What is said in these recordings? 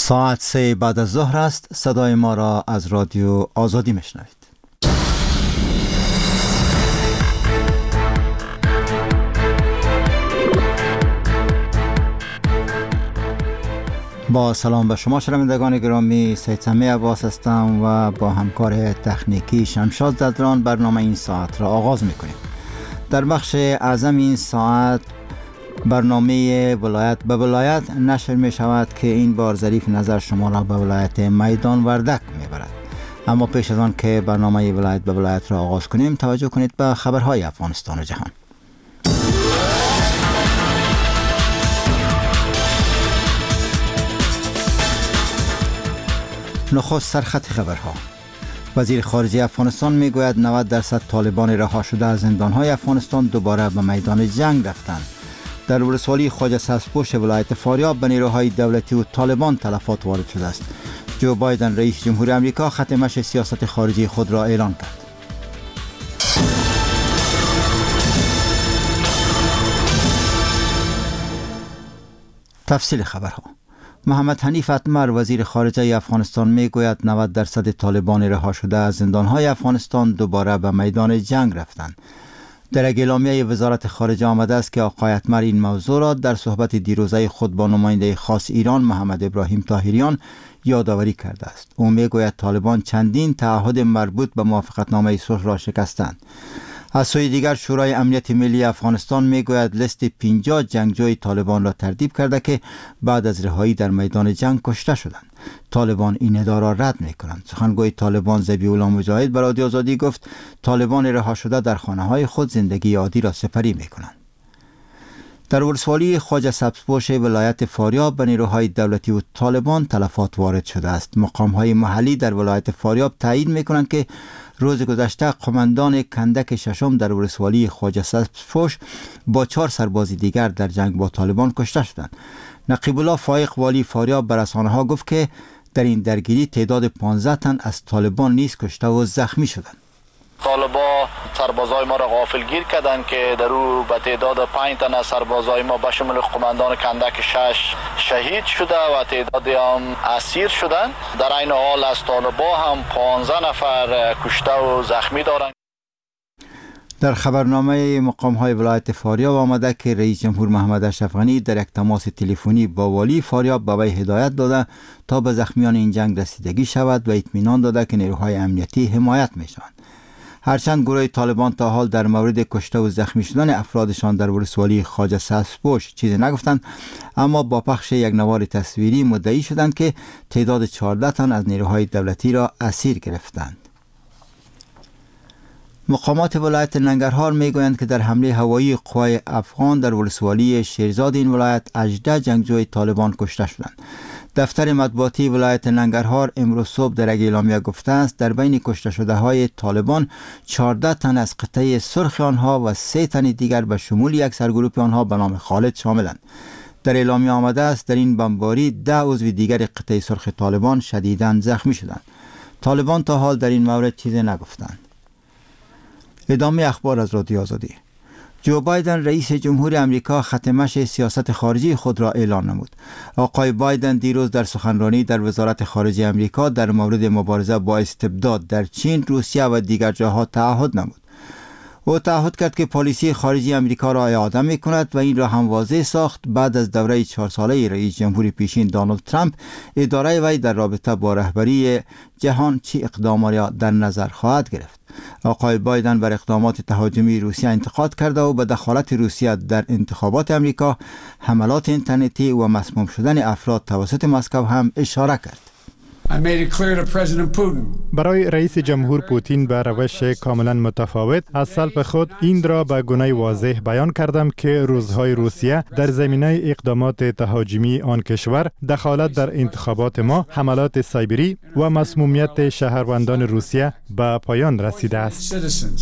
ساعت 3 بعد از ظهر است. صدای ما را از رادیو آزادی میشنوید. با سلام به شما شنوندگان گرامی، سید سمی عباس هستم و با همکار تکنیکی شمشاد زدران برنامه این ساعت را آغاز میکنیم. در بخش اعظم این ساعت برنامه ولایت به ولایت نشر می شود که این بار ظریف نظر شما را به ولایت میدان وردک می برد. اما پیش از آن که برنامه ولایت به ولایت را آغاز کنیم، توجه کنید به خبرهای افغانستان و جهان. نخست سرخط خبرها. وزیر خارجه افغانستان می گوید 90% طالبان رها شده از زندانهای افغانستان دوباره به میدان جنگ رفتند. در ولسوالی خواجه سبزپوش ولایت فاریاب به نیروهای دولتی و طالبان تلفات وارد شده است. جو بایدن رئیس جمهور آمریکا ختم مشی سیاست خارجی خود را اعلان کرد. تفصیل خبرها. محمد حنیف اتمر وزیر خارجه افغانستان می گوید 90% طالبان رها شده از زندانهای افغانستان دوباره به میدان جنگ رفتند. در اعلامیه وزارت خارجه آمده است که آقای اتمر این موضوع را در صحبت دیروزه خود با نماینده خاص ایران محمد ابراهیم طاهریان یادآوری کرده است. او می گوید طالبان چندین تعهد مربوط به موافقتنامه صلح را شکستند. از سوی دیگر شورای امنیت ملی افغانستان می گوید لیست 50 جنگجوی طالبان را ترتیب کرده که بعد از رهایی در میدان جنگ کشته شدند. طالبان این ادعا را رد می کنند. سخنگوی طالبان ذبیح الله مجاهد به رادیو آزادی گفت طالبان رها شده در خانه های خود زندگی عادی را سپری می کنند. در ولسوالی خواجه سبزپوش ولایت فاریاب به نیروهای دولتی و طالبان تلفات وارد شده است. مقام‌های محلی در ولایت فاریاب تایید می‌کنند که روز گذشته قماندان کندک ششم در ولسوالی خواجه سبزپوش با 4 سرباز دیگر در جنگ با طالبان کشته شدند. نقیب الله فایق والی فاریاب به رسانه‌ها گفت که در این درگیری تعداد 15 تن از طالبان نیز کشته و زخمی شدند. طالبا سربازای ما را غافلگیر کردند که در او به تعداد 5 تن از سربازای ما به شمول قماندان کندک 6 شهید شده و تعدادی هم اسیر شدند. در این حال از طالبا هم 15 نفر کشته و زخمی دارند. در خبرنامه مقام‌های ولایت فاریاب آمده که رئیس جمهور محمد اشرف غنی در یک تماس تلفنی با والی فاریاب به وی هدایت داده تا به زخمیان این جنگ رسیدگی شود و اطمینان داده که نیروهای امنیتی حمایت می‌شوند. هرچند گروه طالبان تا حال در مورد کشته و زخمی شدن افرادشان در ولسوالی خواجه سبزپوش چیزی نگفتند، اما با پخش یک نوار تصویری مدعی شدند که تعداد 14 تن از نیروهای دولتی را اسیر گرفتند. مقامات ولایت ننگرهار میگویند که در حمله هوایی قوای افغان در ولسوالی شیرزاد این ولایت 18 جنگجوی طالبان کشته شدند. دفتر مطبوعاتی ولایت ننگرهار امروز صبح در اعلامیه گفته است در بین کشته شده های طالبان 14 تن از قطعه سرخ آنها و 3 تن دیگر به شمول یک سرگروه آنها به نام خالد شاملند. در اعلامیه آمده است در این بمباری 10 عضو دیگر قطعه سرخ طالبان شدیداً زخمی شدند. طالبان تا حال در این مورد چیزی نگفتند. ادامه اخبار از رادیو آزادی. جو بایدن رئیس جمهور آمریکا ختم مشی سیاست خارجی خود را اعلان نمود. آقای بایدن دیروز در سخنرانی در وزارت خارجه آمریکا در مورد مبارزه با استبداد در چین، روسیه و دیگر جاها تعهد نمود. او تعهد کرد که پالیسی خارجی آمریکا را اعاده می کند و این را هم واضح ساخت بعد از دوره 4 ساله رئیس جمهور پیشین دونالد ترامپ اداره وی در رابطه با رهبری جهان چه اقدامی را در نظر خواهد گرفت. آقای بایدن بر اقدامات تهاجمی روسیه انتقاد کرده و به دخالت روسیه در انتخابات آمریکا، حملات اینترنتی و مسموم شدن افراد توسط مسکو هم اشاره کرد. برای رئیس جمهور پوتین به روش کاملا متفاوت از سلب خود این را به گونه واضح بیان کردم که روزهای روسیه در زمینه اقدامات تهاجمی آن کشور، دخالت در انتخابات ما، حملات سایبری و مسمومیت شهروندان روسیه به پایان رسیده است.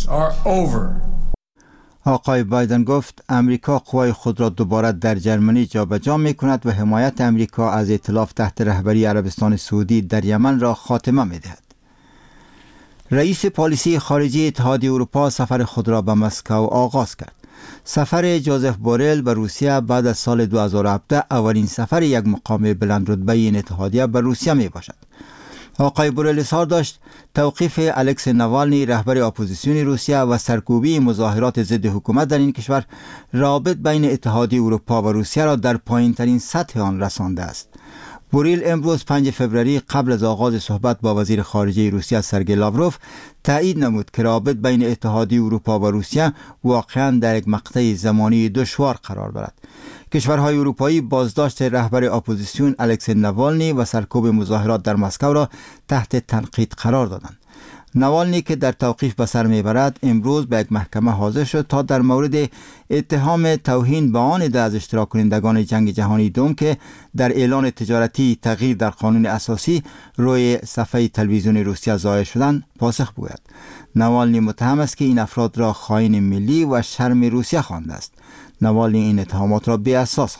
آقای بایدن گفت امریکا قوای خود را دوباره در جرمنی جابجا می کند و حمایت امریکا از ائتلاف تحت رهبری عربستان سعودی در یمن را خاتمه می دهد. رئیس پالیسی خارجی اتحادیه اروپا سفر خود را به مسکو آغاز کرد. سفر جوزف بورل به روسیه بعد از سال 2017 اولین سفر یک مقام بلند رتبه این اتحادیه به روسیه می باشد. آقای بورل اظهار داشت توقیف الکسی ناوالنی رهبر اپوزیسیون روسیه و سرکوبی مظاهرات ضد حکومت در این کشور رابط بین اتحادیه اروپا و روسیه را در پایین‌ترین سطح آن رسانده است. بوریل امروز 5 فوریه قبل از آغاز صحبت با وزیر خارجه روسیه سرگئی لاوروف تایید نمود که رابط بین اتحادیه اروپا و روسیه واقعا در یک مقطع زمانی دشوار قرار دارد. کشورهای اروپایی بازداشت رهبر اپوزیسیون الکسی ناوالنی و سرکوب مظاهرات در مسکو را تحت تنقید قرار دادند. ناوالنی که در توقیف به سر میبرد امروز به یک محکمه حاضر شد تا در مورد اتهام توهین به آن عده از اشتراک کنندگان جنگ جهانی دوم که در اعلان تجارتی تغییر در قانون اساسی روی صفحه تلویزیون روسیه ظاهر شدند پاسخ بگوید. ناوالنی متهم است که این افراد را خائن ملی و شرم روسیه خوانده است. ناوالنی این اتهامات را بی اساس